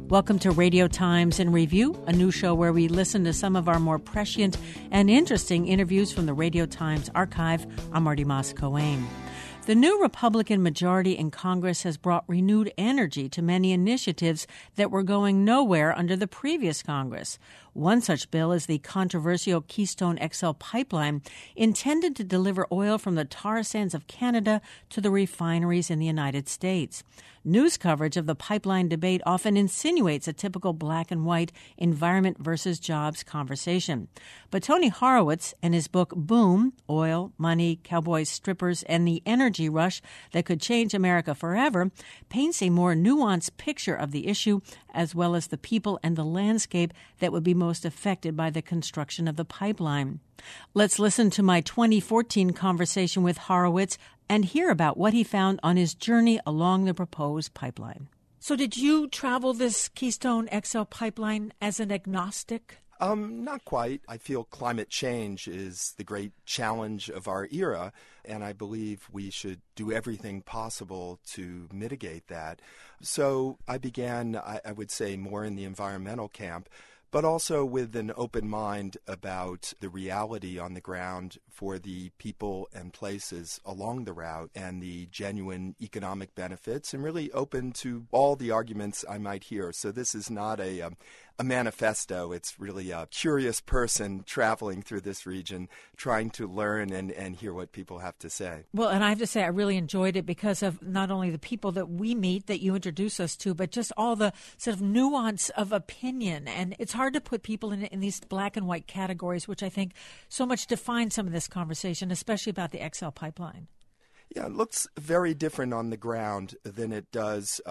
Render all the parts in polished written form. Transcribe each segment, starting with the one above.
Welcome to Radio Times in Review, a new show where we listen to some of our more prescient and interesting interviews from the Radio Times archive. I'm Marty Moss-Coane. The new Republican majority in Congress has brought renewed energy to many initiatives that were going nowhere under the previous Congress. One such bill is the controversial Keystone XL pipeline, intended to deliver oil from the tar sands of Canada to the refineries in the United States. News coverage of the pipeline debate often insinuates a typical black and white environment versus jobs conversation. But Tony Horowitz, in his book Boom, Oil, Money, Cowboys, Strippers, and the Energy Rush That Could Change America Forever, paints a more nuanced picture of the issue as well as the people and the landscape that would be most affected by the construction of the pipeline. Let's listen to my 2014 conversation with Horowitz and hear about what he found on his journey along the proposed pipeline. So did you travel this Keystone XL pipeline as an agnostic? Not quite. I feel climate change is the great challenge of our era, and I believe we should do everything possible to mitigate that. So I began, I would say, more in the environmental camp, but also with an open mind about the reality on the ground for the people and places along the route and the genuine economic benefits, and really open to all the arguments I might hear. So this is not a manifesto. It's really a curious person traveling through this region, trying to learn and hear what people have to say. Well, and I have to say I really enjoyed it because of not only the people that we meet that you introduce us to, but just all the sort of nuance of opinion. And it's hard to put people in these black and white categories, which I think so much define some of this conversation, especially about the XL pipeline. Yeah, it looks very different on the ground than it does,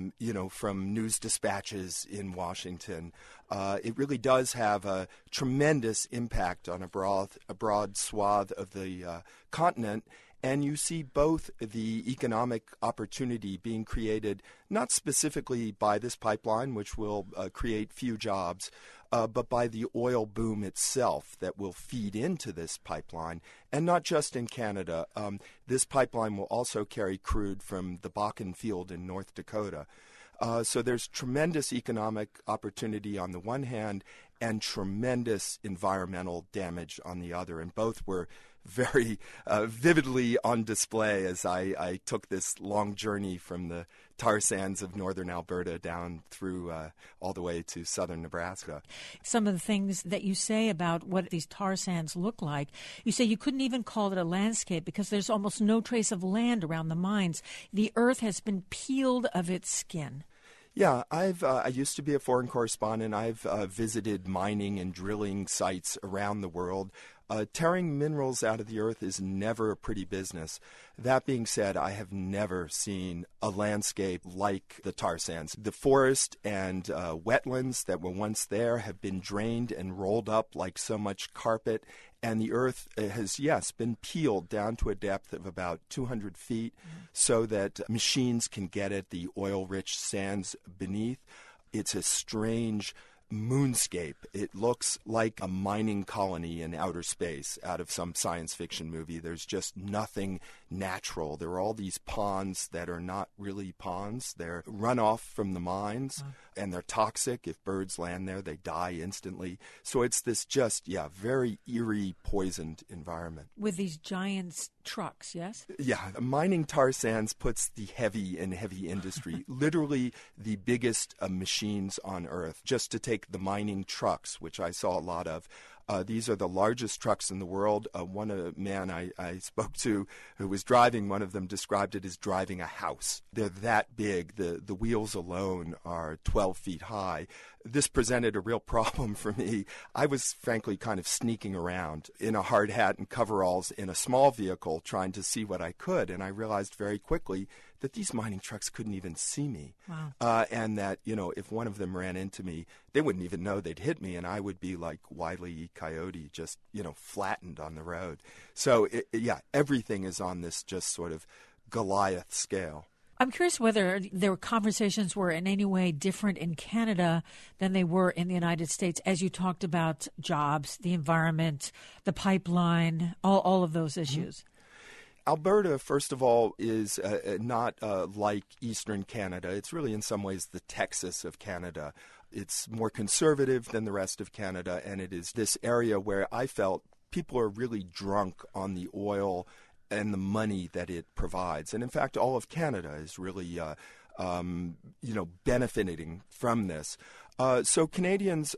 from news dispatches in Washington. It really does have a tremendous impact on a broad swath of the continent. And you see both the economic opportunity being created, not specifically by this pipeline, which will create few jobs, but by the oil boom itself that will feed into this pipeline. And not just in Canada. This pipeline will also carry crude from the Bakken field in North Dakota. So there's tremendous economic opportunity on the one hand and tremendous environmental damage on the other. And both were very vividly on display as I took this long journey from the tar sands of northern Alberta down through all the way to southern Nebraska. Some of the things that you say about what these tar sands look like, you say you couldn't even call it a landscape because there's almost no trace of land around the mines. The earth has been peeled of its skin. Yeah, I used to be a foreign correspondent. I've visited mining and drilling sites around the world. Tearing minerals out of the earth is never a pretty business. That being said, I have never seen a landscape like the tar sands. The forest and wetlands that were once there have been drained and rolled up like so much carpet, and the earth has, yes, been peeled down to a depth of about 200 feet so that machines can get at the oil-rich sands beneath. It's a strange moonscape. It looks like a mining colony in outer space out of some science fiction movie. There's just nothing natural. There are all these ponds that are not really ponds. They're runoff from the mines, and they're toxic. If birds land there, they die instantly. So it's this just, very eerie, poisoned environment. With these giant trucks, yes? Yeah, mining tar sands puts the heavy in heavy industry, literally the biggest machines on Earth. Just to take the mining trucks, which I saw a lot of, these are the largest trucks in the world. One man I spoke to who was driving one of them described it as driving a house. They're that big. The wheels alone are 12 feet high. This presented a real problem for me. I was frankly kind of sneaking around in a hard hat and coveralls in a small vehicle trying to see what I could, and I realized very quickly that these mining trucks couldn't even see me. Wow. And that, if one of them ran into me, they wouldn't even know they'd hit me, and I would be like Wile E. Coyote, just, flattened on the road. So, everything is on this just sort of Goliath scale. I'm curious whether their conversations were in any way different in Canada than they were in the United States, as you talked about jobs, the environment, the pipeline, all of those issues. Alberta, first of all, is not like Eastern Canada. It's really in some ways the Texas of Canada. It's more conservative than the rest of Canada, and it is this area where I felt people are really drunk on the oil and the money that it provides. And in fact, all of Canada is really, benefiting from this. So Canadians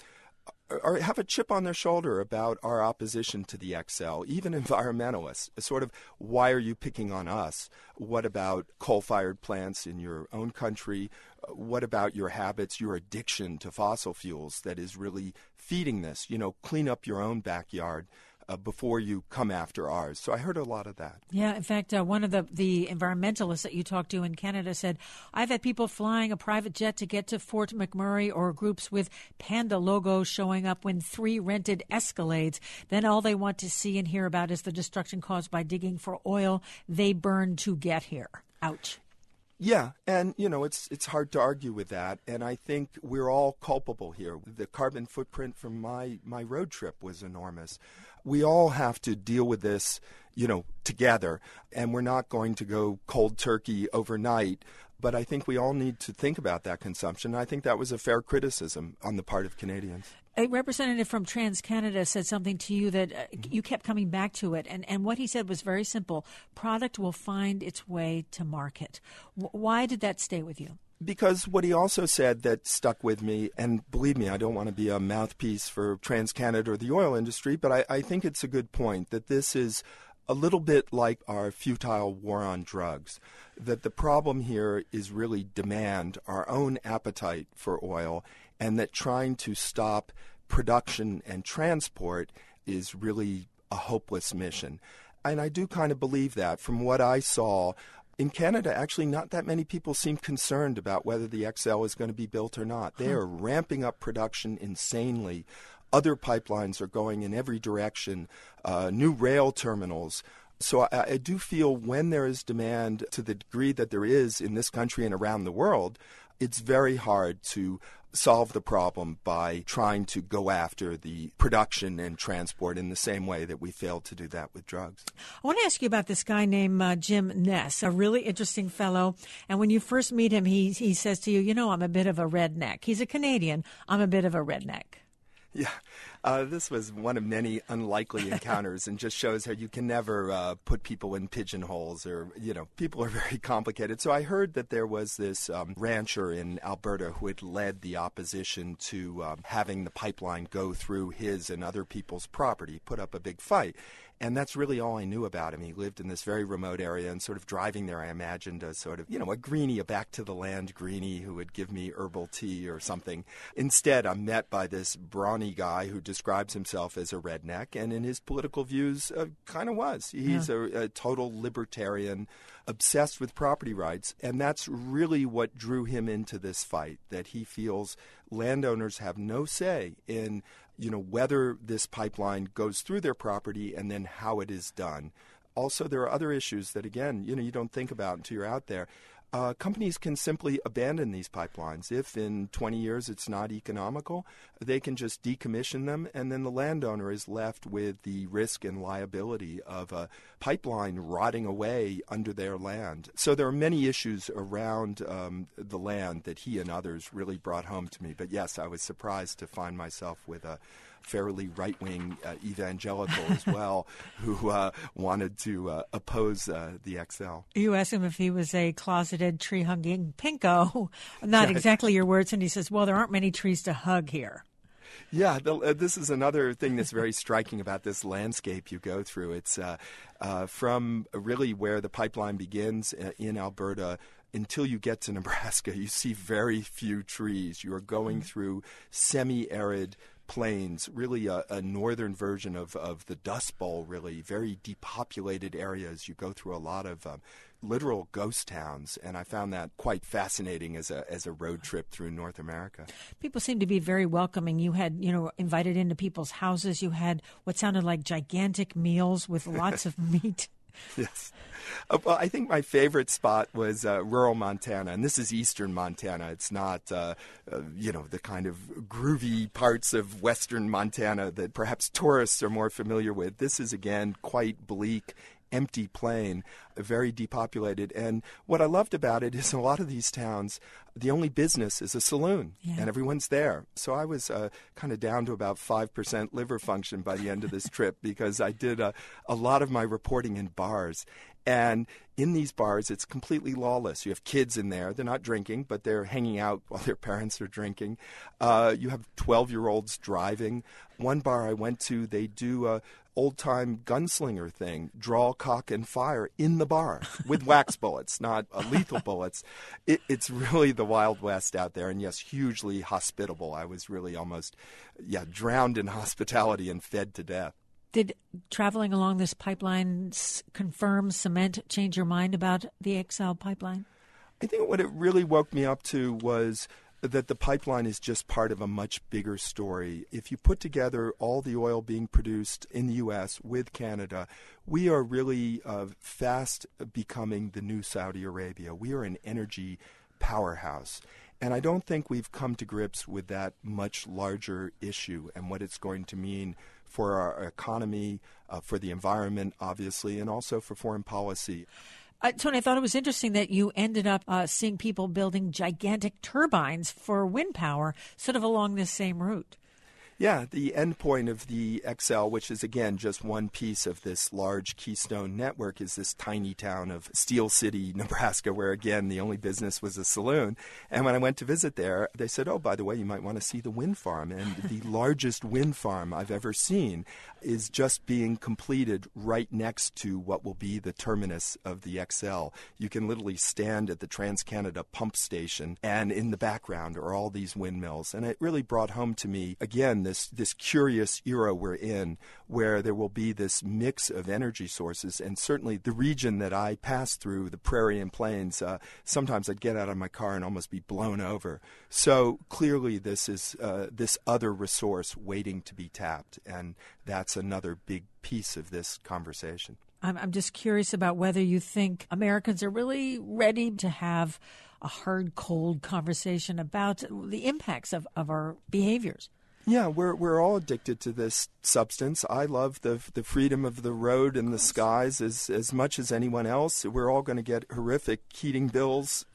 have a chip on their shoulder about our opposition to the XL, even environmentalists. Sort of, why are you picking on us? What about coal-fired plants in your own country? What about your habits, your addiction to fossil fuels that is really feeding this? Clean up your own backyard before you come after ours. So I heard a lot of that. Yeah, in fact, one of the environmentalists that you talked to in Canada said, I've had people flying a private jet to get to Fort McMurray, or groups with panda logos showing up when 3 rented Escalades. Then all they want to see and hear about is the destruction caused by digging for oil they burned to get here. Ouch. Yeah, and, it's hard to argue with that, and I think we're all culpable here. The carbon footprint from my road trip was enormous. We all have to deal with this, together, and we're not going to go cold turkey overnight, but I think we all need to think about that consumption. I think that was a fair criticism on the part of Canadians. A representative from TransCanada said something to you that you kept coming back to it, and what he said was very simple. Product will find its way to market. Why did that stay with you? Because what he also said that stuck with me, and believe me, I don't want to be a mouthpiece for TransCanada or the oil industry, but I think it's a good point that this is a little bit like our futile war on drugs, that the problem here is really demand, our own appetite for oil, and that trying to stop production and transport is really a hopeless mission. And I do kind of believe that. From what I saw, in Canada, actually not that many people seem concerned about whether the XL is going to be built or not. They are ramping up production insanely. Other pipelines are going in every direction, new rail terminals. So I do feel when there is demand to the degree that there is in this country and around the world, it's very hard to solve the problem by trying to go after the production and transport in the same way that we failed to do that with drugs. I want to ask you about this guy named Jim Ness, a really interesting fellow. And when you first meet him, he says to you, I'm a bit of a redneck. He's a Canadian. I'm a bit of a redneck. Yeah, this was one of many unlikely encounters and just shows how you can never put people in pigeonholes or, people are very complicated. So I heard that there was this rancher in Alberta who had led the opposition to having the pipeline go through his and other people's property, put up a big fight. And that's really all I knew about him. He lived in this very remote area, and sort of driving there, I imagined a sort of, a greenie, a back-to-the-land greenie who would give me herbal tea or something. Instead, I'm met by this brawny guy who describes himself as a redneck, and in his political views, kind of was. He's a total libertarian, obsessed with property rights, and that's really what drew him into this fight, that he feels landowners have no say in whether this pipeline goes through their property and then how it is done. Also, there are other issues that, again, you don't think about until you're out there. Companies can simply abandon these pipelines. If in 20 years it's not economical, they can just decommission them, and then the landowner is left with the risk and liability of a pipeline rotting away under their land. So there are many issues around the land that he and others really brought home to me. But yes, I was surprised to find myself with a fairly right-wing evangelical as well, who wanted to oppose the XL. You asked him if he was a closeted tree-hugging pinko. Not exactly your words, and he says, well, there aren't many trees to hug here. Yeah, this is another thing that's very striking about this landscape you go through. It's from really where the pipeline begins in Alberta until you get to Nebraska, you see very few trees. You are going through semi-arid plains, really a northern version of the Dust Bowl, really, very depopulated areas. You go through a lot of literal ghost towns, and I found that quite fascinating as a road trip through North America. People seem to be very welcoming. You had, invited into people's houses. You had what sounded like gigantic meals with lots of meat. Yes. Well, I think my favorite spot was rural Montana, and this is eastern Montana. It's not, the kind of groovy parts of western Montana that perhaps tourists are more familiar with. This is, again, quite bleak empty plain, very depopulated. And what I loved about it is a lot of these towns, the only business is a saloon, and everyone's there. So I was kind of down to about 5% liver function by the end of this trip because I did a lot of my reporting in bars. And in these bars, it's completely lawless. You have kids in there. They're not drinking, but they're hanging out while their parents are drinking. You have 12-year-olds driving. One bar I went to, they do a old-time gunslinger thing, draw, cock, and fire in the bar with wax bullets, not lethal bullets. It's really the Wild West out there, and yes, hugely hospitable. I was really almost, drowned in hospitality and fed to death. Did traveling along this pipeline confirm, cement, change your mind about the XL pipeline? I think what it really woke me up to was that the pipeline is just part of a much bigger story. If you put together all the oil being produced in the U.S. with Canada, we are really fast becoming the new Saudi Arabia. We are an energy powerhouse. And I don't think we've come to grips with that much larger issue and what it's going to mean for our economy, for the environment, obviously, and also for foreign policy. Tony, I thought it was interesting that you ended up seeing people building gigantic turbines for wind power sort of along this same route. Yeah, the end point of the XL, which is, again, just one piece of this large Keystone network, is this tiny town of Steel City, Nebraska, where, again, the only business was a saloon. And when I went to visit there, they said, oh, by the way, you might want to see the wind farm. And the largest wind farm I've ever seen is just being completed right next to what will be the terminus of the XL. You can literally stand at the TransCanada pump station, and in the background are all these windmills. And it really brought home to me, again, this curious era we're in where there will be this mix of energy sources. And certainly the region that I passed through, the prairie and plains, sometimes I'd get out of my car and almost be blown over. So clearly this is this other resource waiting to be tapped. And that's another big piece of this conversation. I'm just curious about whether you think Americans are really ready to have a hard, cold conversation about the impacts of our behaviors. Yeah, we're all addicted to this substance. I love the freedom of the road and the skies as much as anyone else. We're all going to get horrific heating bills,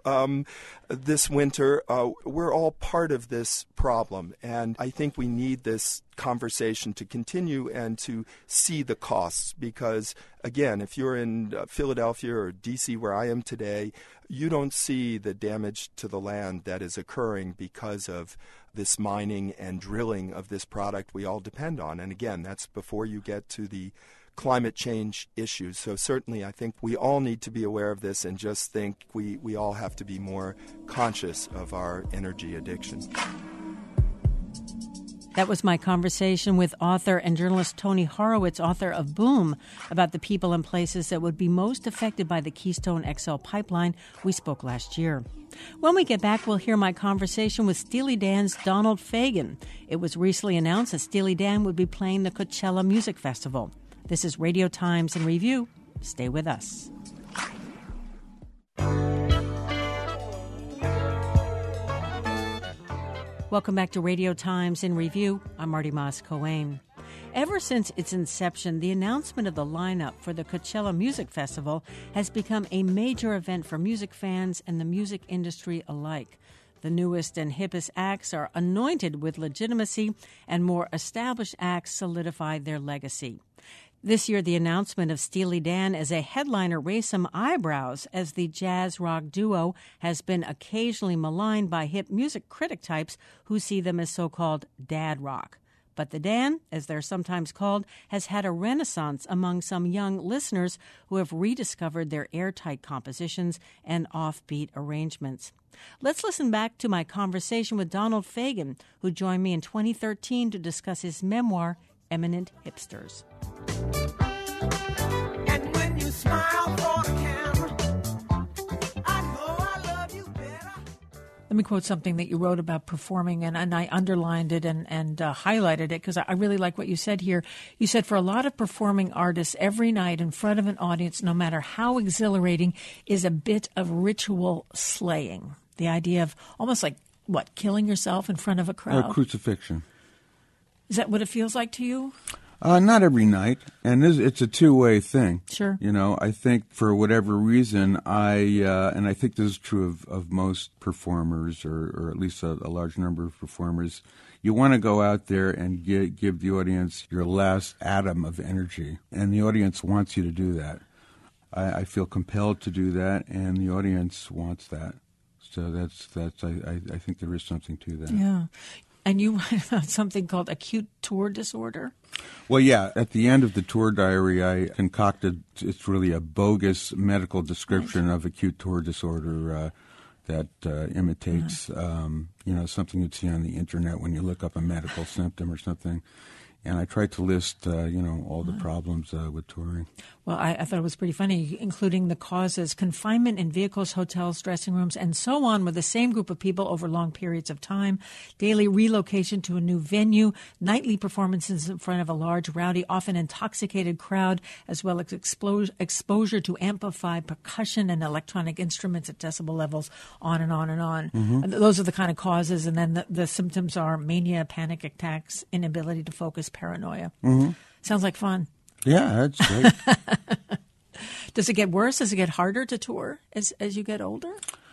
this winter. We're all part of this problem, and I think we need this conversation to continue and to see the costs because, again, if you're in Philadelphia or D.C. where I am today, you don't see the damage to the land that is occurring because of this mining and drilling of this product we all depend on. And again, that's before you get to the climate change issues. So certainly I think we all need to be aware of this and just think we all have to be more conscious of our energy addiction. That was my conversation with author and journalist Tony Horowitz, author of Boom, about the people and places that would be most affected by the Keystone XL pipeline. We spoke last year. When we get back, we'll hear my conversation with Steely Dan's Donald Fagen. It was recently announced that Steely Dan would be playing the Coachella Music Festival. This is Radio Times in Review. Stay with us. Welcome back to Radio Times in Review. I'm Marty Moss-Coane. Ever since its inception, the announcement of the lineup for the Coachella Music Festival has become a major event for music fans and the music industry alike. The newest and hippest acts are anointed with legitimacy, and more established acts solidify their legacy. This year, the announcement of Steely Dan as a headliner raised some eyebrows, as the jazz-rock duo has been occasionally maligned by hip music critic types who see them as so-called dad rock. But the Dan, as they're sometimes called, has had a renaissance among some young listeners who have rediscovered their airtight compositions and offbeat arrangements. Let's listen back to my conversation with Donald Fagen, who joined me in 2013 to discuss his memoir, Eminent Hipsters. And when you smile for the camera, I know I love you better. Let me quote something that you wrote about performing, and I underlined it and highlighted it because I really like what you said here. You said, for a lot of performing artists, every night in front of an audience, no matter how exhilarating, is a bit of ritual slaying. The idea of almost like, killing yourself in front of a crowd? Or crucifixion. Is that what it feels like to you? Not every night, and it's a two-way thing. Sure. You know, I think for whatever reason, and I think this is true of most performers, or at least a large number of performers, you want to go out there and give the audience your last atom of energy, and the audience wants you to do that. I feel compelled to do that, and the audience wants that. So I think there is something to that. Yeah. And you write about something called acute tour disorder? Well, yeah. At the end of the tour diary, I concocted, it's really a bogus medical description of acute tour disorder that imitates, something you'd see on the Internet when you look up a medical symptom or something. And I tried to list, all the problems with touring. Well, I thought it was pretty funny, including the causes: confinement in vehicles, hotels, dressing rooms, and so on with the same group of people over long periods of time, daily relocation to a new venue, nightly performances in front of a large, rowdy, often intoxicated crowd, as well as exposure to amplified percussion and electronic instruments at decibel levels, on and on and on. Mm-hmm. And those are the kind of causes. And then the symptoms are mania, panic attacks, inability to focus, paranoia. Mm-hmm. Sounds like fun. Yeah, that's great. Does it get worse? Does it get harder to tour as you get older?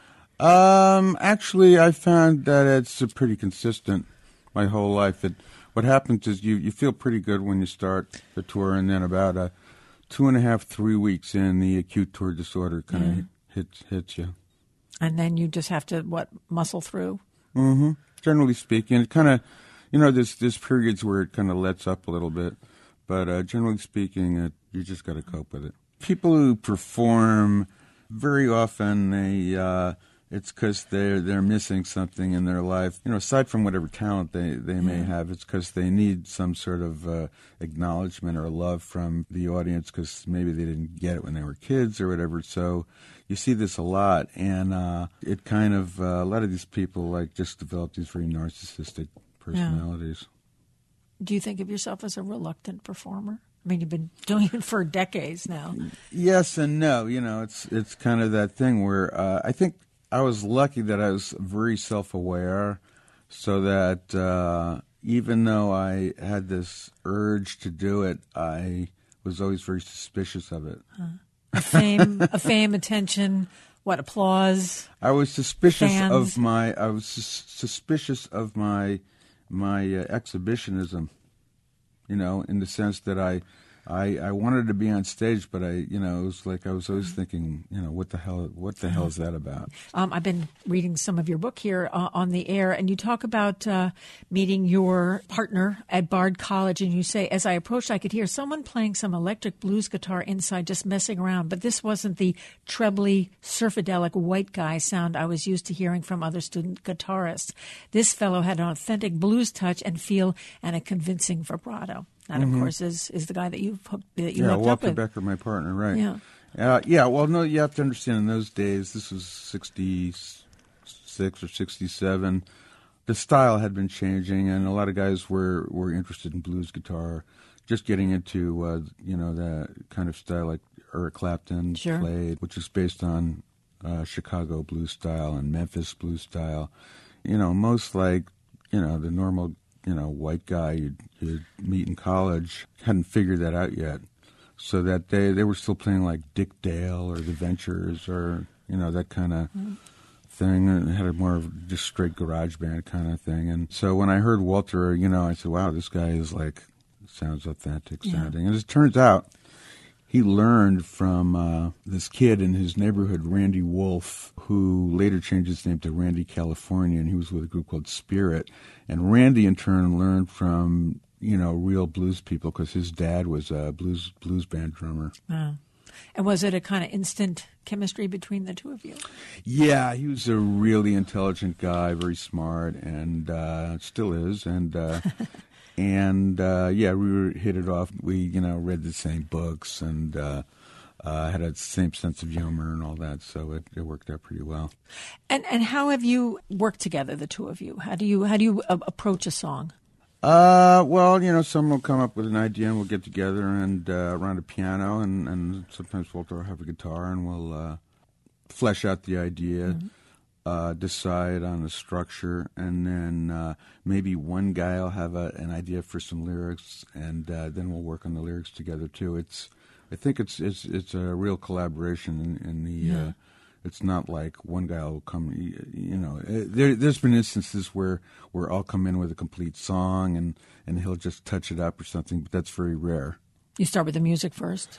Actually, I found that it's pretty consistent my whole life. What happens is you feel pretty good when you start the tour, and then about 2.5, 3 weeks in, the acute tour disorder kind of hits you. And then you just have to, muscle through? Mm-hmm. Generally speaking, it kind of, there's periods where it kind of lets up a little bit. But generally speaking, you just got to cope with it. People who perform, very often it's because they're missing something in their life. Aside from whatever talent they may have, it's because they need some sort of acknowledgement or love from the audience, because maybe they didn't get it when they were kids or whatever. So you see this a lot, and it kind of a lot of these people just develop these very narcissistic personalities. Yeah. Do you think of yourself as a reluctant performer? I mean, you've been doing it for decades now. Yes and no. It's kind of that thing where I think I was lucky that I was very self-aware, so that even though I had this urge to do it, I was always very suspicious of it. A fame, attention, applause? I was suspicious fans. of my. I was suspicious of my exhibitionism, in the sense that I wanted to be on stage, but it was like I was always thinking, what the hell is that about? I've been reading some of your book here on the air, and you talk about meeting your partner at Bard College, and you say, as I approached, I could hear someone playing some electric blues guitar inside, just messing around, but this wasn't the trebly, surfadelic white guy sound I was used to hearing from other student guitarists. This fellow had an authentic blues touch and feel, and a convincing vibrato. That, of course, is the guy that you hooked up Walter with. Becker, my partner, right. Yeah. Well, no, you have to understand, in those days, this was 66 or 67, the style had been changing, and a lot of guys were interested in blues guitar, just getting into, that kind of style like Eric Clapton played, which is based on Chicago blues style and Memphis blues style. Most the normal white guy you'd meet in college hadn't figured that out yet. So that they were still playing like Dick Dale or The Ventures or, that kind of thing. And it had a more of just straight garage band kind of thing. And so when I heard Walter, I said, wow, this guy is sounds authentic sounding. And as it turns out, he learned from this kid in his neighborhood, Randy Wolf, who later changed his name to Randy California, and he was with a group called Spirit. And Randy, in turn, learned from, real blues people, because his dad was a blues band drummer. Wow. And was it a kind of instant chemistry between the two of you? Yeah, he was a really intelligent guy, very smart, and still is. And we hit it off. We, read the same books and had a same sense of humor and all that. So it worked out pretty well. And how have you worked together, the two of you? How do you approach a song? Someone will come up with an idea and we'll get together and around a piano, and sometimes Walter will have a guitar and we'll flesh out the idea. Mm-hmm. decide on the structure, and then maybe one guy will have an idea for some lyrics, and then we'll work on the lyrics together too. I think it's a real collaboration in the. It's not like one guy will come. There's been instances where I'll come in with a complete song and he'll just touch it up or something, but that's very rare. You start with the music first.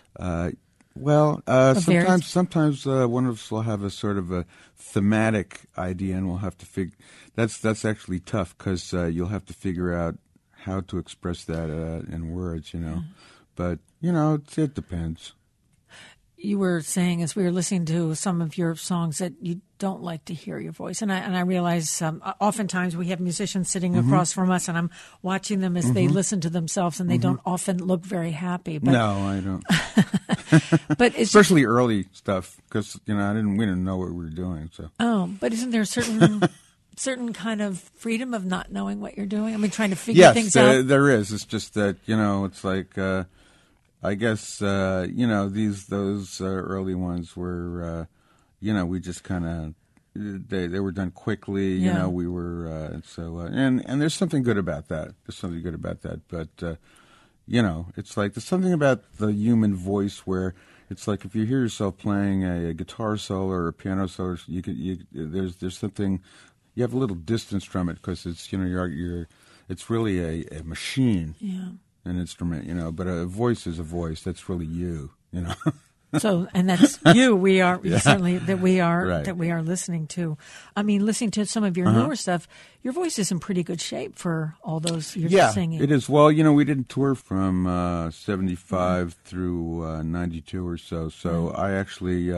Sometimes one of us will have a sort of a thematic idea, and we'll have to figure. That's actually tough because you'll have to figure out how to express that in words, But it depends. You were saying as we were listening to some of your songs that you don't like to hear your voice, and I realize oftentimes we have musicians sitting across from us, and I'm watching them as they listen to themselves, and they don't often look very happy. But, no, I don't. But it's especially early stuff, because we didn't know what we were doing. So. Oh, but isn't there certain kind of freedom of not knowing what you're doing? I mean, trying to figure things out. Yes, there is. It's just that it's like. I guess those early ones were we just kind of they were done quickly. We were and there's something good about that. But it's like there's something about the human voice where it's like if you hear yourself playing a guitar solo or a piano solo, there's something. You have a little distance from it because it's it's really a machine. Yeah. An instrument, but a voice is a voice. That's really you, So, and that's you. We are certainly that we are listening to. I mean, listening to some of your newer stuff, your voice is in pretty good shape for all those years of singing. It is. Well, we didn't tour from 75 through 92 or so. So I actually,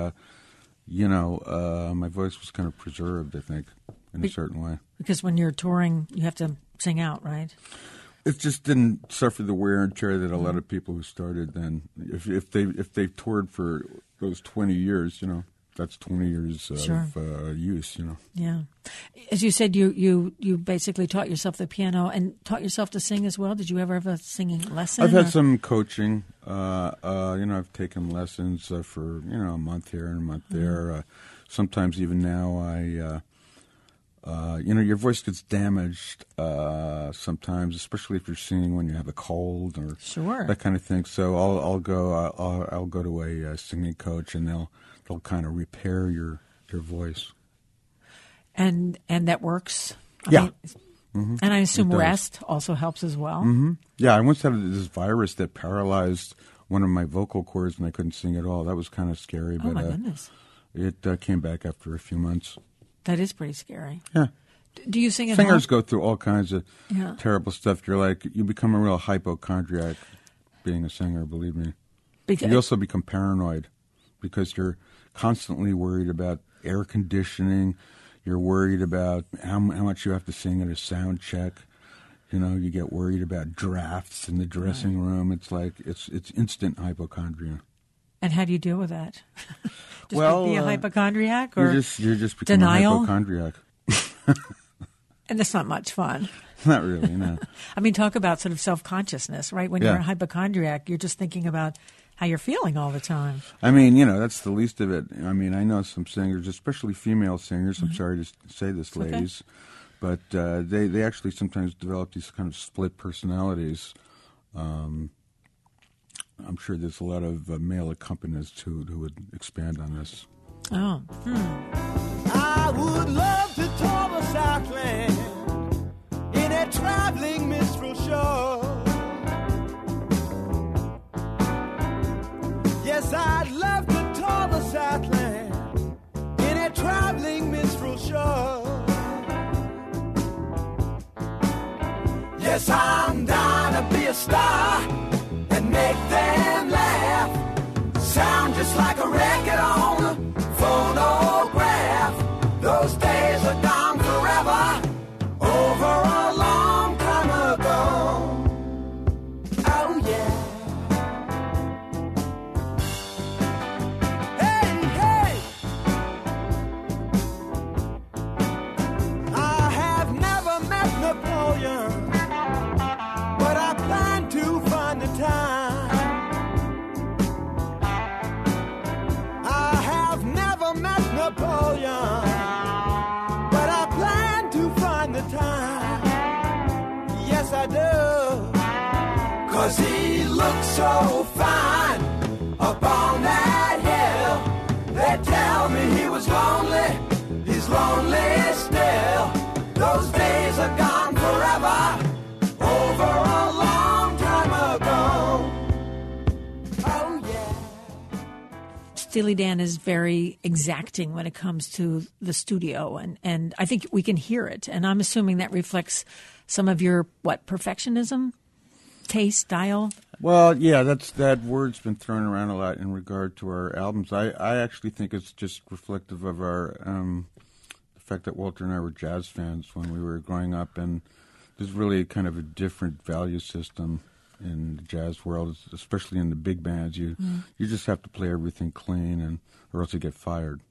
my voice was kind of preserved, I think, in a certain way. Because when you're touring, you have to sing out, right? It just didn't suffer the wear and tear that a lot of people who started then. If they toured for those 20 years, that's 20 years of use. Yeah, as you said, you basically taught yourself the piano and taught yourself to sing as well. Did you ever have a singing lesson? I've had some coaching. I've taken lessons for a month here and a month there. Sometimes even now I. Your voice gets damaged sometimes, especially if you're singing when you have a cold or that kind of thing. So I'll go to a singing coach, and they'll kind of repair your voice. And that works. I mean, and I assume rest also helps as well. Mm-hmm. Yeah, I once had this virus that paralyzed one of my vocal cords, and I couldn't sing at all. That was kind of scary. But, my goodness! It came back after a few months. That is pretty scary. Yeah. Do you sing at home? Singers go through all kinds of terrible stuff. You become a real hypochondriac being a singer, believe me. You also become paranoid because you're constantly worried about air conditioning. You're worried about how much you have to sing at a sound check. You get worried about drafts in the dressing room. It's like it's instant hypochondria. And how do you deal with that? Just be a hypochondriac, or you're just becoming a hypochondriac. And that's not much fun. Not really, no. I mean, talk about sort of self-consciousness, right? When you're a hypochondriac, you're just thinking about how you're feeling all the time. I mean, that's the least of it. I mean, I know some singers, especially female singers. I'm sorry to say this, ladies, but they actually sometimes develop these kind of split personalities. I'm sure there's a lot of male accompanists who would expand on this. Oh. I would love to tour the Southland in a traveling minstrel show. Yes, I'd love to tour the Southland in a traveling minstrel show. Yes, I'm down to be a star and make them laugh. Sound just like a record on a phonograph. Those days are gone forever, over a long time ago. Oh yeah. Hey, hey. I have never met Napoleon, but I plan to find the time. I 'cause he looked so fine up on that hill. They tell me he was lonely, he's lonely still. Those days are gone forever, over a long time ago. Oh yeah. Steely Dan is very exacting when it comes to the studio, and I think we can hear it. And I'm assuming that reflects some of your, perfectionism, taste, style? Well, yeah, that word's been thrown around a lot in regard to our albums. I actually think it's just reflective of our the fact that Walter and I were jazz fans when we were growing up, and there's really kind of a different value system in the jazz world, especially in the big bands. You just have to play everything clean, or else you get fired.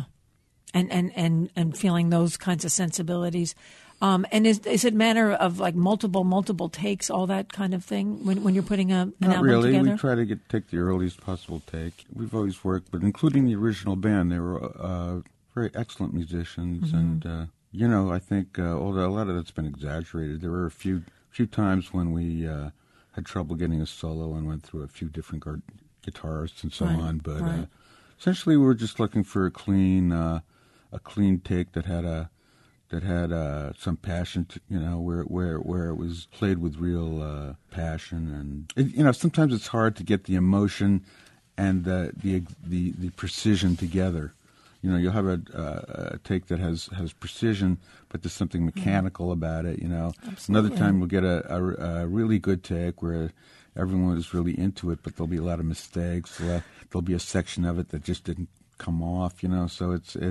And feeling those kinds of sensibilities. And is it a matter of like multiple takes, all that kind of thing when you're putting an Not album really. together? We try to take the earliest possible take. We've always worked, but including the original band, they were very excellent musicians, and I think although a lot of that's been exaggerated, there were a few times when we had trouble getting a solo and went through a few different guitarists and so on. But essentially, we were just looking for a clean take that had some passion, where it was played with real passion, and sometimes it's hard to get the emotion and the precision together. You'll have a take that has precision, but there's something mechanical about it. Absolutely. Another time we'll get a really good take where everyone is really into it, but there'll be a lot of mistakes. There'll be a section of it that just didn't come off. So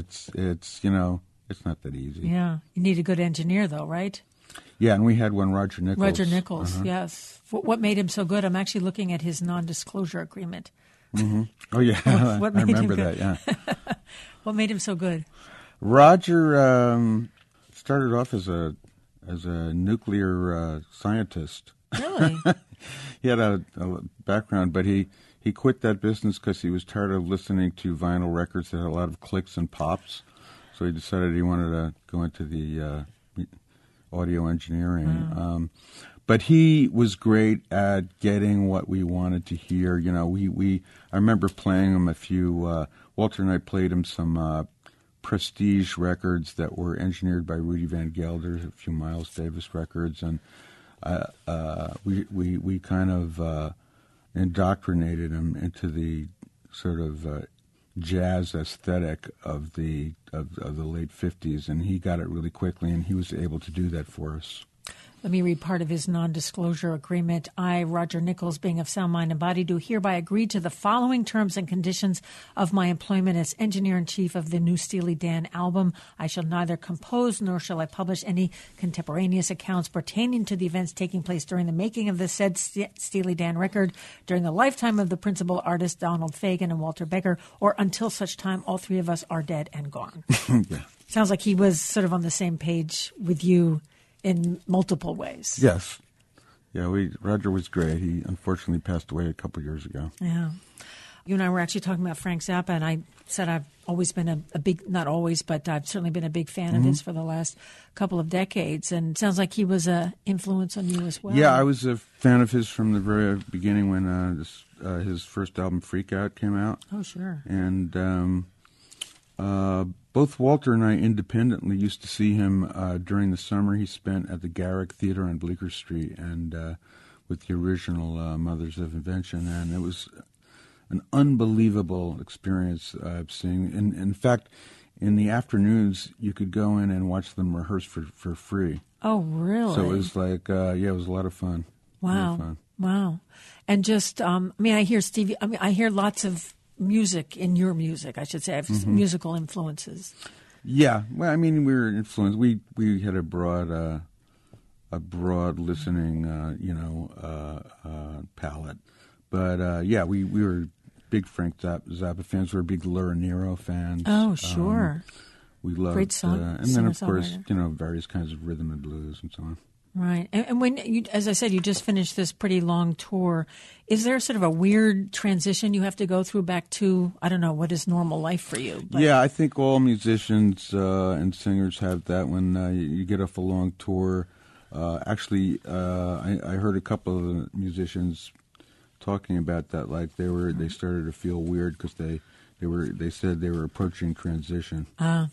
it's not that easy. Yeah. You need a good engineer, though, right? Yeah, and we had one, Roger Nichols. Roger Nichols, yes. What made him so good? I'm actually looking at his non-disclosure agreement. Mm-hmm. Oh, yeah. What I made remember him good? that, yeah. What made him so good? Roger started off as a nuclear scientist. Really? He had a background, but he quit that business because he was tired of listening to vinyl records that had a lot of clicks and pops. So he decided he wanted to go into the audio engineering. Wow. But he was great at getting what we wanted to hear. I remember playing him a few. Walter and I played him some prestige records that were engineered by Rudy Van Gelder, a few Miles Davis records, and we kind of indoctrinated him into the sort of jazz aesthetic of the late 50s, and he got it really quickly, and he was able to do that for us. Let me read part of his non-disclosure agreement. I, Roger Nichols, being of sound mind and body, do hereby agree to the following terms and conditions of my employment as engineer-in-chief of the new Steely Dan album. I shall neither compose nor shall I publish any contemporaneous accounts pertaining to the events taking place during the making of the said Steely Dan record during the lifetime of the principal artists Donald Fagen and Walter Becker, or until such time all three of us are dead and gone. Yeah. Sounds like he was sort of on the same page with you in multiple ways. Yes. Yeah, Roger was great. He unfortunately passed away a couple years ago. Yeah. You and I were actually talking about Frank Zappa, and I said I've always been a big, not always, but I've certainly been a big fan of his for the last couple of decades. And it sounds like he was an influence on you as well. Yeah, I was a fan of his from the very beginning when his first album, Freak Out, came out. Oh, sure. And both Walter and I independently used to see him during the summer he spent at the Garrick Theater on Bleecker Street and with the original Mothers of Invention, and it was an unbelievable experience seeing. In fact, in the afternoons, you could go in and watch them rehearse for free. Oh, really? So it was like, it was a lot of fun. Wow. Really fun. Wow. And just, I hear Stevie, I hear lots of music in your music, I should say. I have musical influences. Yeah, well, we were influenced. We had a broad listening, palette. But we were big Frank Zappa fans. We were big Laura Nyro fans. Oh, sure. We loved, great song, and then of course, songwriter. Various kinds of rhythm and blues and so on. Right. And when you, as I said, you just finished this pretty long tour, is there sort of a weird transition you have to go through back to, I don't know, what is normal life for you? But... Yeah, I think all musicians and singers have that when you get off a long tour. Actually, I heard a couple of the musicians talking about that. Like they started to feel weird because they said they were approaching transition.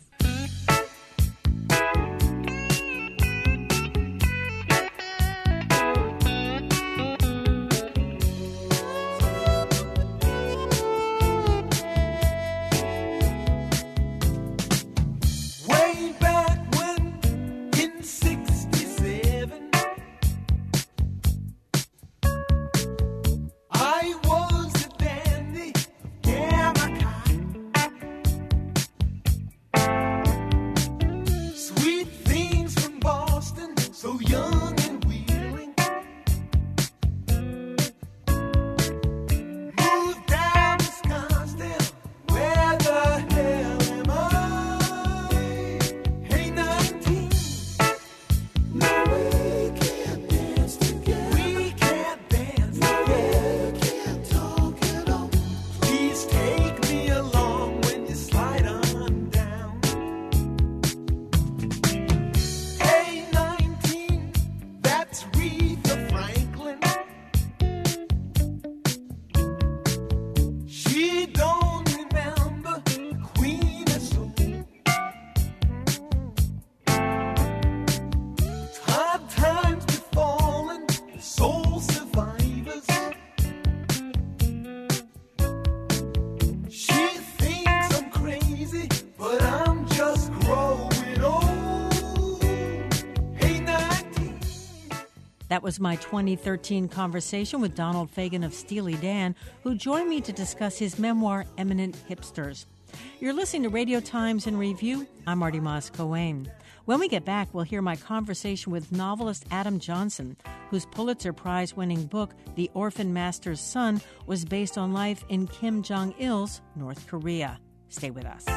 That was my 2013 conversation with Donald Fagen of Steely Dan, who joined me to discuss his memoir, Eminent Hipsters. You're listening to Radio Times in Review. I'm Marty Moss-Coane. When we get back, we'll hear my conversation with novelist Adam Johnson, whose Pulitzer Prize-winning book, The Orphan Master's Son, was based on life in Kim Jong-il's North Korea. Stay with us.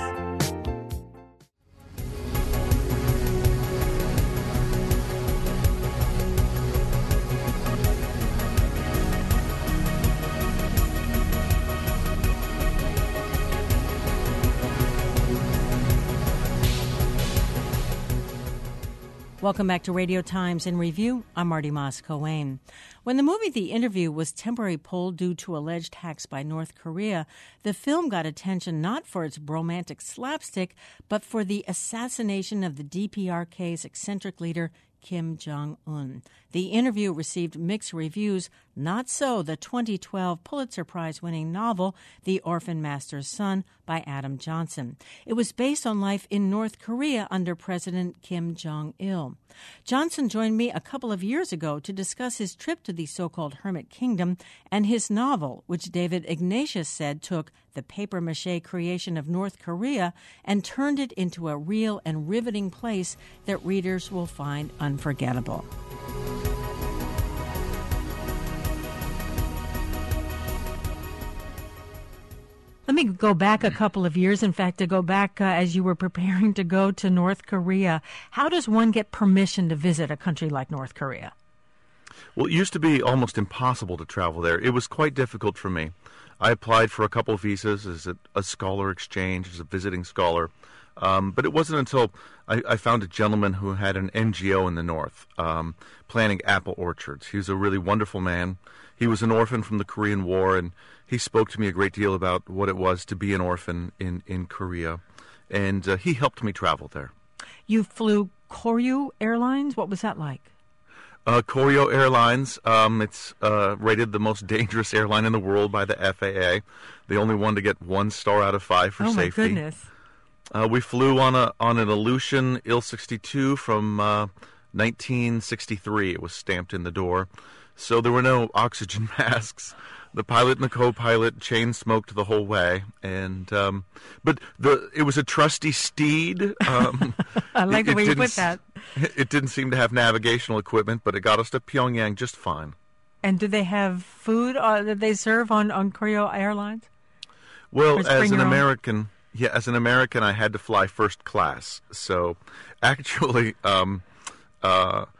Welcome back to Radio Times in Review. I'm Marty Moss-Coane. When the movie The Interview was temporarily pulled due to alleged hacks by North Korea, the film got attention not for its bromantic slapstick, but for the assassination of the DPRK's eccentric leader, Kim Jong-un. The Interview received mixed reviews, not so the 2012 Pulitzer Prize-winning novel, The Orphan Master's Son, by Adam Johnson. It was based on life in North Korea under President Kim Jong-il. Johnson joined me a couple of years ago to discuss his trip to the so-called Hermit Kingdom and his novel, which David Ignatius said took the papier-mâché creation of North Korea and turned it into a real and riveting place that readers will find unforgettable. Let me go back a couple of years. In fact, to go back as you were preparing to go to North Korea. How does one get permission to visit a country like North Korea? Well, it used to be almost impossible to travel there. It was quite difficult for me. I applied for a couple of visas as a scholar exchange, as a visiting scholar. But it wasn't until I found a gentleman who had an NGO in the north planting apple orchards. He was a really wonderful man. He was an orphan from the Korean War, and he spoke to me a great deal about what it was to be an orphan in Korea. And he helped me travel there. You flew Koryo Airlines? What was that like? Koryo Airlines, it's rated the most dangerous airline in the world by the FAA. The only one to get 1 star out of 5 for safety. Oh, my goodness. We flew on an Ilyushin Il-62 from 1963. It was stamped in the door. So there were no oxygen masks. The pilot and the co-pilot chain smoked the whole way, and but it was a trusty steed. I like the way you put that. It didn't seem to have navigational equipment, but it got us to Pyongyang just fine. And do they have food that they serve on Koryo Airlines? Well, as an American, I had to fly first class. So actually,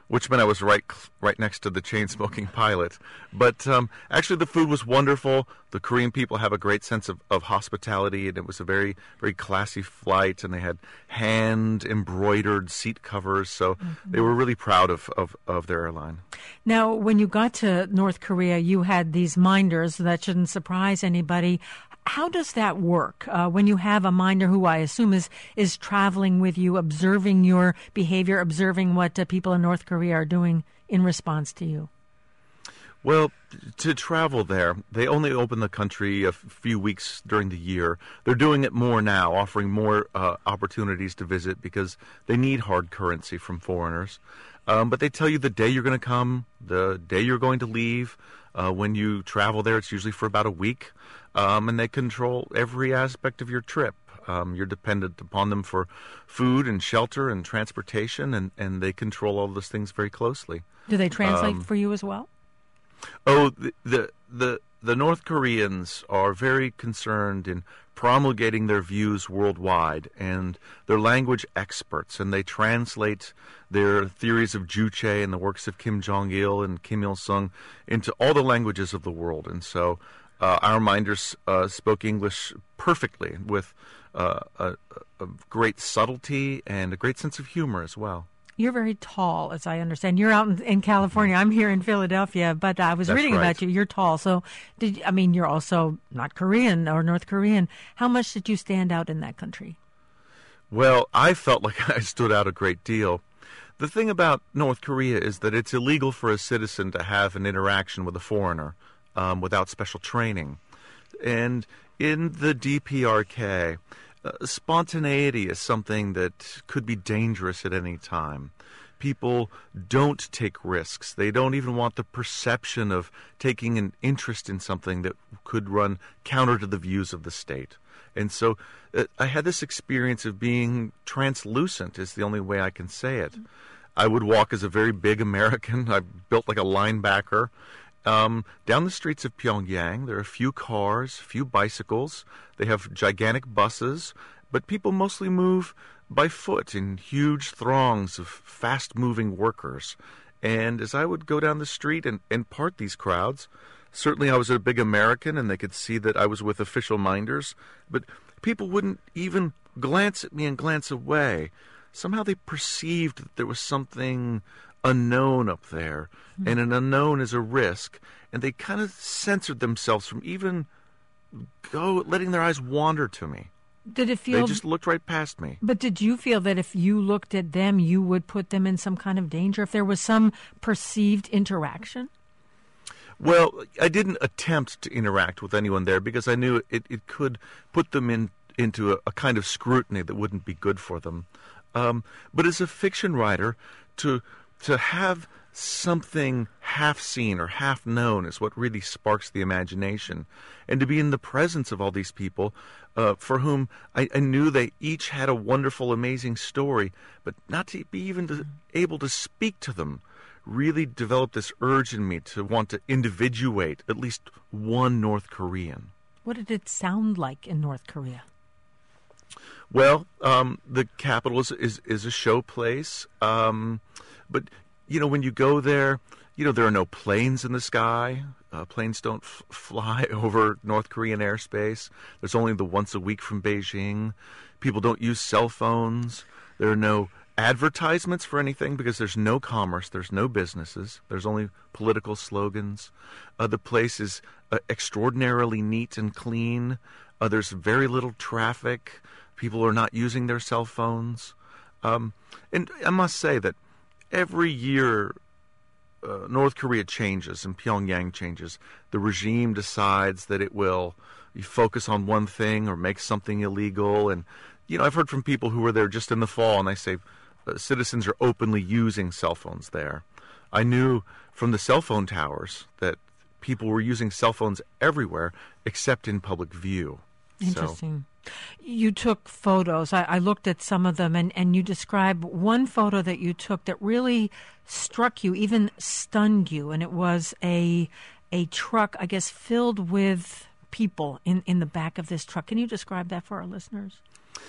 which meant I was right next to the chain-smoking pilot. But actually, the food was wonderful. The Korean people have a great sense of hospitality, and it was a very, very classy flight, and they had hand-embroidered seat covers, so they were really proud of their airline. Now, when you got to North Korea, you had these minders. That shouldn't surprise anybody. How does that work when you have a minder who I assume is traveling with you, observing your behavior, observing what people in North Korea are doing in response to you? Well, to travel there, they only open the country a few weeks during the year. They're doing it more now, offering more opportunities to visit because they need hard currency from foreigners. But they tell you the day you're going to come, the day you're going to leave. When you travel there, it's usually for about a week. And they control every aspect of your trip. You're dependent upon them for food and shelter and transportation, and they control all those things very closely. Do they translate for you as well? Oh, the North Koreans are very concerned in promulgating their views worldwide, and they're language experts, and they translate their theories of Juche and the works of Kim Jong-il and Kim Il-sung into all the languages of the world. And so our minders spoke English perfectly with a great subtlety and a great sense of humor as well. You're very tall, as I understand. You're out in California. I'm here in Philadelphia, but I was reading about you. You're tall. So, you're also not Korean or North Korean. How much did you stand out in that country? Well, I felt like I stood out a great deal. The thing about North Korea is that it's illegal for a citizen to have an interaction with a foreigner without special training. And in the DPRK, spontaneity is something that could be dangerous at any time. People don't take risks. They don't even want the perception of taking an interest in something that could run counter to the views of the state. And so I had this experience of being translucent, is the only way I can say it. I would walk as a very big American. I built like a linebacker. Down the streets of Pyongyang, there are a few cars, a few bicycles. They have gigantic buses, but people mostly move by foot in huge throngs of fast-moving workers. And as I would go down the street and part these crowds, certainly I was a big American and they could see that I was with official minders, but people wouldn't even glance at me and glance away. Somehow they perceived that there was something unknown up there, and an unknown is a risk, and they kind of censored themselves from even letting their eyes wander to me. Did it feel... They just looked right past me. But did you feel that if you looked at them, you would put them in some kind of danger, if there was some perceived interaction? Well, I didn't attempt to interact with anyone there because I knew it could put them into a kind of scrutiny that wouldn't be good for them. But as a fiction writer, to have something half seen or half known is what really sparks the imagination. And to be in the presence of all these people for whom I knew they each had a wonderful, amazing story, but not to be even able to speak to them really developed this urge in me to want to individuate at least one North Korean. What did it sound like in North Korea? Well, the capital is a show place, but when you go there, there are no planes in the sky. Planes don't fly over North Korean airspace. There's only the once a week from Beijing. People don't use cell phones. There are no advertisements for anything because there's no commerce. There's no businesses. There's only political slogans. The place is extraordinarily neat and clean. There's very little traffic. People are not using their cell phones. And I must say that every year North Korea changes and Pyongyang changes. The regime decides that it will focus on one thing or make something illegal. And, I've heard from people who were there just in the fall, and they say citizens are openly using cell phones there. I knew from the cell phone towers that people were using cell phones everywhere except in public view. Interesting. You took photos. I looked at some of them, and you described one photo that you took that really struck you, even stunned you, and it was a truck, I guess, filled with people in the back of this truck. Can you describe that for our listeners?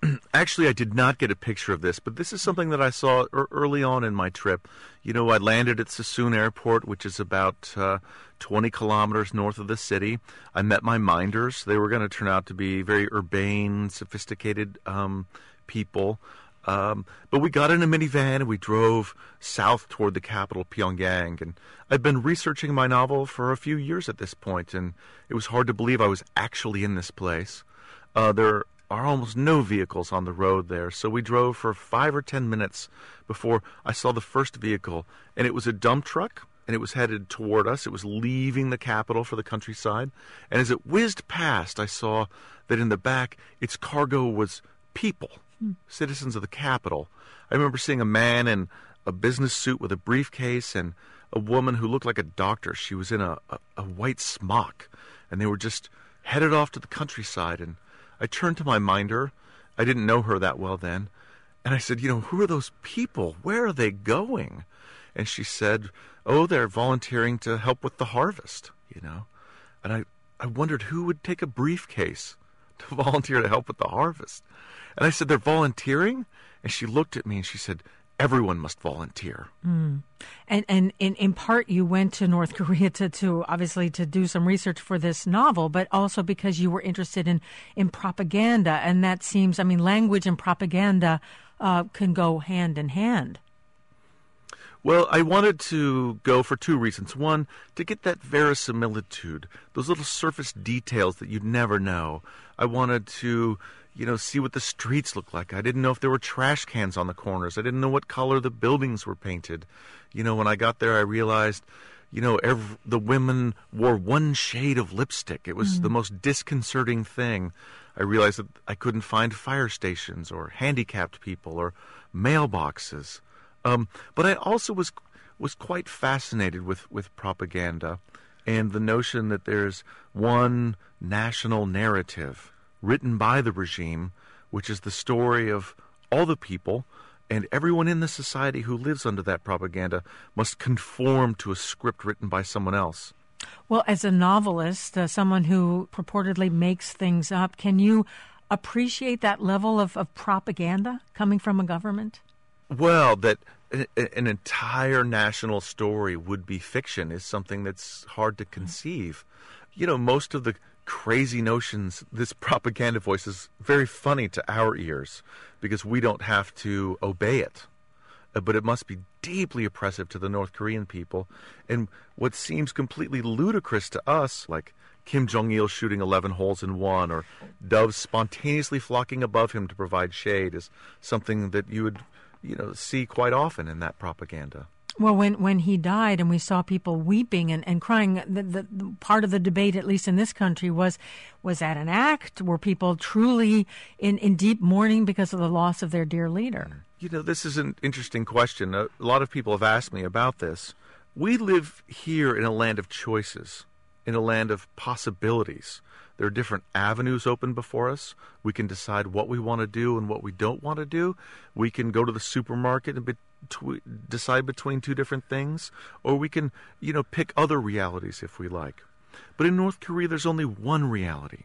Actually, I did not get a picture of this, but this is something that I saw early on in my trip. I landed at Sassoon Airport, which is about 20 kilometers north of the city. I met my minders. They were going to turn out to be very urbane, sophisticated people. But we got in a minivan and we drove south toward the capital, Pyongyang. And I've been researching my novel for a few years at this point, and it was hard to believe I was actually in this place. There are almost no vehicles on the road there, so we drove for 5 or 10 minutes before I saw the first vehicle, and it was a dump truck, and it was headed toward us. It was leaving the capital for the countryside, and as it whizzed past, I saw that in the back, its cargo was people. Citizens of the capital. I remember seeing a man in a business suit with a briefcase and a woman who looked like a doctor. She was in a white smock, and they were just headed off to the countryside. And I turned to my minder. I didn't know her that well then. And I said, who are those people? Where are they going? And she said, they're volunteering to help with the harvest, And I wondered who would take a briefcase to volunteer to help with the harvest. And I said, they're volunteering? And she looked at me and she said, everyone must volunteer. Mm. And in part, you went to North Korea to obviously to do some research for this novel, but also because you were interested in propaganda. And that seems, language and propaganda can go hand in hand. Well, I wanted to go for two reasons. One, to get that verisimilitude, those little surface details that you'd never know. I wanted to see what the streets look like. I didn't know if there were trash cans on the corners. I didn't know what color the buildings were painted. When I got there, I realized, the women wore one shade of lipstick. It was the most disconcerting thing. I realized that I couldn't find fire stations or handicapped people or mailboxes. But I also was quite fascinated with propaganda and the notion that there's one national narrative written by the regime, which is the story of all the people, and everyone in the society who lives under that propaganda must conform to a script written by someone else. Well, as a novelist, someone who purportedly makes things up, can you appreciate that level of propaganda coming from a government? Well, that an entire national story would be fiction is something that's hard to conceive. Most of the crazy notions, this propaganda voice is very funny to our ears because we don't have to obey it. But it must be deeply oppressive to the North Korean people. And what seems completely ludicrous to us, like Kim Jong-il shooting 11 holes in one, or doves spontaneously flocking above him to provide shade, is something that you would see quite often in that propaganda. Well, when he died and we saw people weeping and crying, the part of the debate, at least in this country, was that an act? Were people truly in deep mourning because of the loss of their dear leader? This is an interesting question. A lot of people have asked me about this. We live here in a land of choices, in a land of possibilities. There are different avenues open before us. We can decide what we want to do and what we don't want to do. We can go to the supermarket and decide between two different things, or we can, pick other realities if we like. But in North Korea, there's only one reality.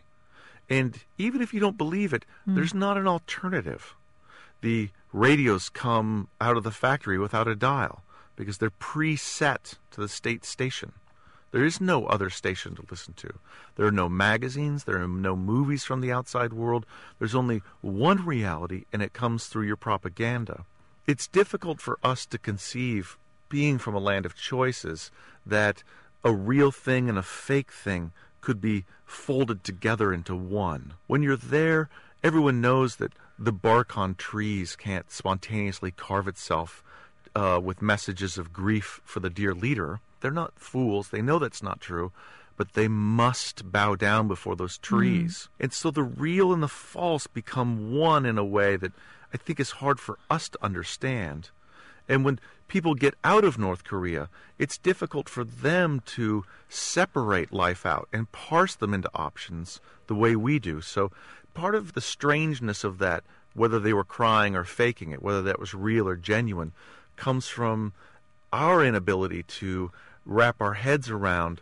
And even if you don't believe it, there's not an alternative. The radios come out of the factory without a dial because they're preset to the state station. There is no other station to listen to. There are no magazines. There are no movies from the outside world. There's only one reality, and it comes through your propaganda. It's difficult for us to conceive, being from a land of choices, that a real thing and a fake thing could be folded together into one. When you're there, everyone knows that the bark on trees can't spontaneously carve itself with messages of grief for the dear leader. They're not fools. They know that's not true, but they must bow down before those trees. And so the real and the false become one in a way that I think is hard for us to understand. And when people get out of North Korea, it's difficult for them to separate life out and parse them into options the way we do. So part of the strangeness of that, whether they were crying or faking it, whether that was real or genuine, comes from our inability to wrap our heads around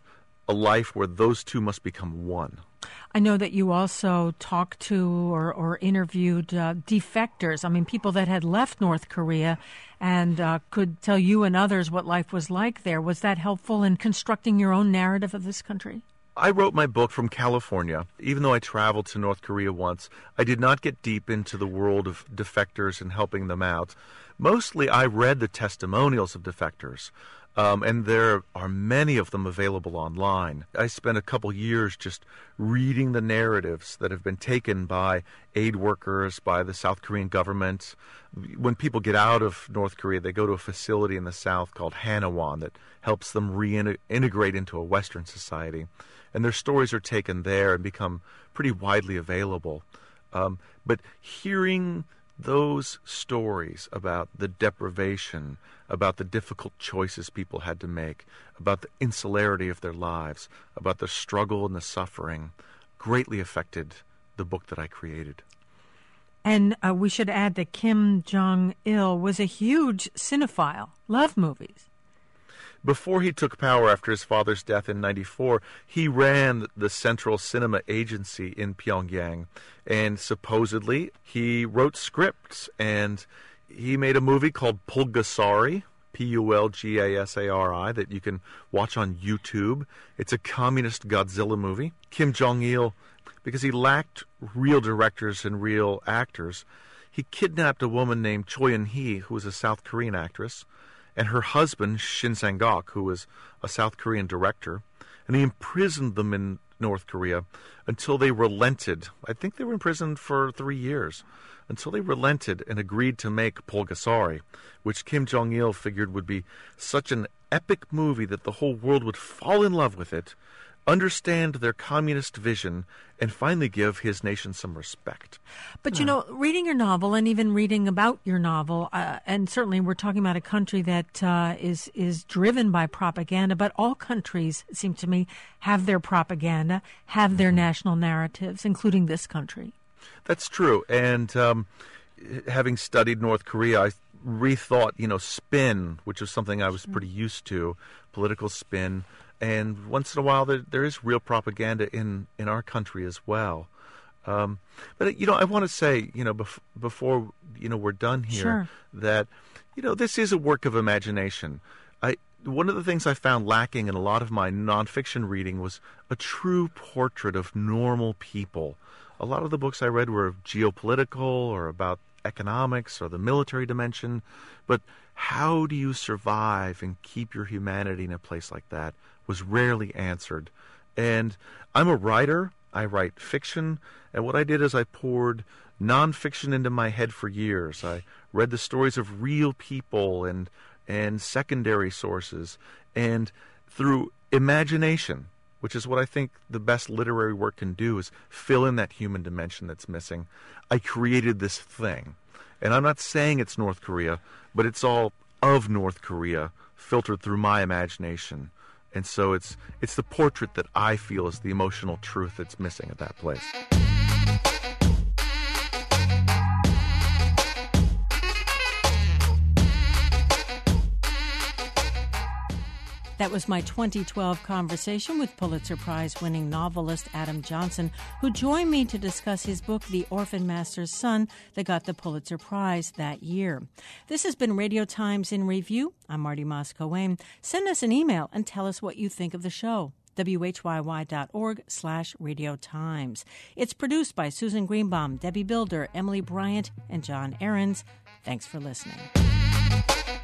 a life where those two must become one. I know that you also talked to or interviewed defectors. I mean, people that had left North Korea and could tell you and others what life was like there. Was that helpful in constructing your own narrative of this country? I wrote my book from California. Even though I traveled to North Korea once, I did not get deep into the world of defectors and helping them out. Mostly I read the testimonials of defectors. And there are many of them available online. I spent a couple years just reading the narratives that have been taken by aid workers, by the South Korean government. When people get out of North Korea, they go to a facility in the South called Hanawon that helps them reintegrate into a Western society. And their stories are taken there and become pretty widely available. But hearing those stories about the deprivation, about the difficult choices people had to make, about the insularity of their lives, about the struggle and the suffering, greatly affected the book that I created. And we should add that Kim Jong-il was a huge cinephile, loved movies. Before he took power after his father's death in 1994, he ran the Central Cinema Agency in Pyongyang, and supposedly he wrote scripts, and he made a movie called Pulgasari, Pulgasari, that you can watch on YouTube. It's a communist Godzilla movie. Kim Jong-il, because he lacked real directors and real actors, he kidnapped a woman named Choi Eun-hee, who was a South Korean actress, and her husband, Shin Sang-gok, who was a South Korean director, and he imprisoned them in North Korea until they relented. I think they were imprisoned for 3 years, until they relented and agreed to make Pulgasari, which Kim Jong-il figured would be such an epic movie that the whole world would fall in love with it, understand their communist vision, and finally give his nation some respect. But, you know, reading your novel and even reading about your novel, and certainly we're talking about a country that is driven by propaganda, but all countries, it seems to me, have their propaganda, have their national narratives, including this country. That's true. And having studied North Korea, I rethought, spin, which was something I was pretty used to, political spin. And once in a while, there is real propaganda in our country as well. But, I want to say, before, we're done here, sure, that, this is a work of imagination. One of the things I found lacking in a lot of my nonfiction reading was a true portrait of normal people. A lot of the books I read were geopolitical or about economics or the military dimension. But how do you survive and keep your humanity in a place like that was rarely answered. And I'm a writer. I write fiction. And what I did is I poured nonfiction into my head for years. I read the stories of real people and secondary sources. And through imagination, which is what I think the best literary work can do, is fill in that human dimension that's missing, I created this thing. And I'm not saying it's North Korea, but it's all of North Korea filtered through my imagination. And so it's the portrait that I feel is the emotional truth that's missing at that place. That was my 2012 conversation with Pulitzer Prize-winning novelist Adam Johnson, who joined me to discuss his book, The Orphan Master's Son, that got the Pulitzer Prize that year. This has been Radio Times in Review. I'm Marty Moss-Coane. Send us an email and tell us what you think of the show. WHYY.org/radiotimes. It's produced by Susan Greenbaum, Debbie Builder, Emily Bryant, and John Ahrens. Thanks for listening.